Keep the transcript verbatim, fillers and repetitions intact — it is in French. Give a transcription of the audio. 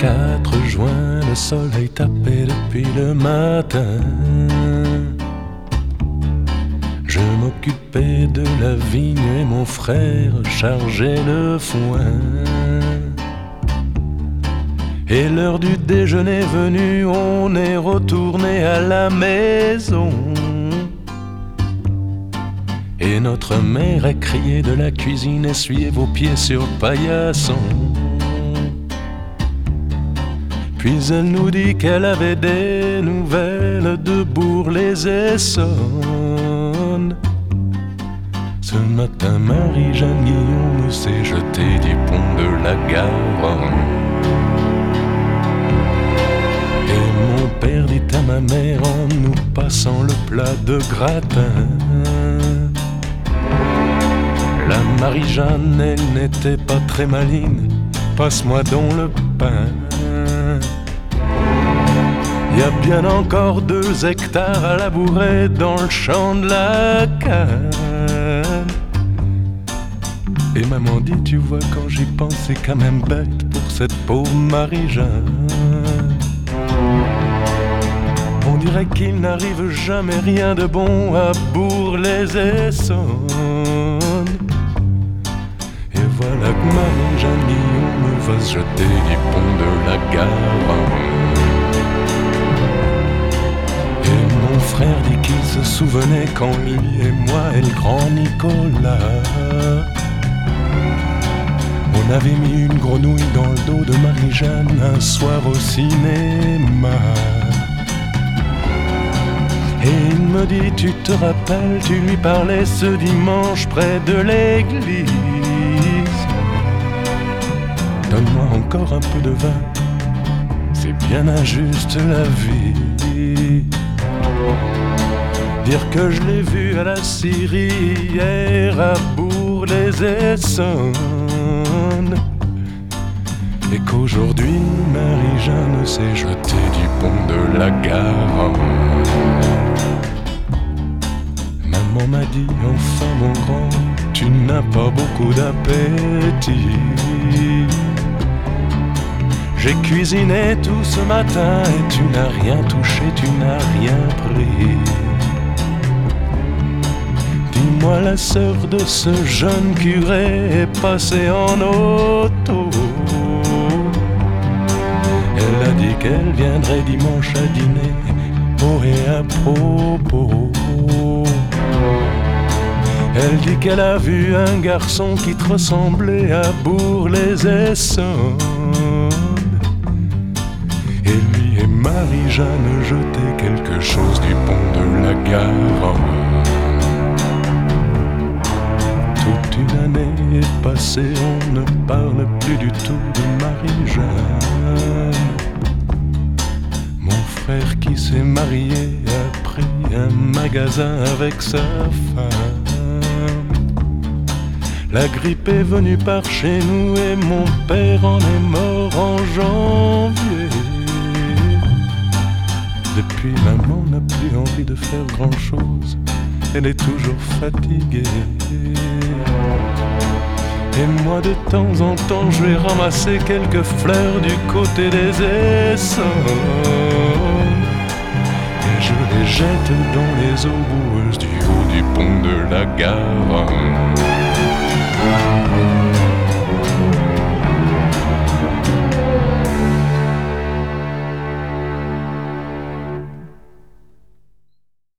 quatre juin, le soleil tapait depuis le matin. Je m'occupais de la vigne et mon frère chargeait le foin. Et l'heure du déjeuner venue, on est retourné à la maison. Et notre mère a crié de la cuisine: essuyez vos pieds sur le paillasson. Puis elle nous dit qu'elle avait des nouvelles de Bourg-les-Essonnes. Ce matin, Marie-Jeanne Guillaume s'est jetée du pont de la Garonne. Et mon père dit à ma mère en nous passant le plat de gratin: la Marie-Jeanne, elle n'était pas très maligne, passe-moi donc le pain. Il y a bien encore deux hectares à labourer dans le champ de la canne. Et maman dit: tu vois, quand j'y pense, c'est quand même bête pour cette pauvre Marie-Jeanne. On dirait qu'il n'arrive jamais rien de bon à Bourg-les-Essonnes. Et voilà que Marie-Jeanne Guillaume va se jeter du pont de la Garonne. Et mon frère dit qu'il se souvenait quand lui et moi et le grand Nicolas, on avait mis une grenouille dans le dos de Marie-Jeanne un soir au cinéma. Et il me dit: tu te rappelles, tu lui parlais ce dimanche près de l'église. Donne-moi encore un peu de vin, c'est bien injuste la vie. Dire que je l'ai vu à la Syrie hier à Bourg-les-Essonnes, et qu'aujourd'hui Marie-Jeanne s'est jetée du pont de la Garonne. Maman m'a dit: enfin mon grand, tu n'as pas beaucoup d'appétit. J'ai cuisiné tout ce matin et tu n'as rien touché, tu n'as rien pris. Dis-moi, la sœur de ce jeune curé est passée en auto. Elle a dit qu'elle viendrait dimanche à dîner, pour et à propos. Elle dit qu'elle a vu un garçon qui te ressemblait à Bourg-les-Essonnes. Et lui et Marie-Jeanne jetaient quelque chose du pont de la Garonne. Toute une année est passée, on ne parle plus du tout de Marie-Jeanne. Mon frère qui s'est marié a pris un magasin avec sa femme. La grippe est venue par chez nous et mon père en est mort en janvier. Depuis, maman n'a plus envie de faire grand-chose, elle est toujours fatiguée. Et moi de temps en temps je vais ramasser quelques fleurs du côté des Essonnes, et je les jette dans les eaux boueuses du haut du pont de la Garonne.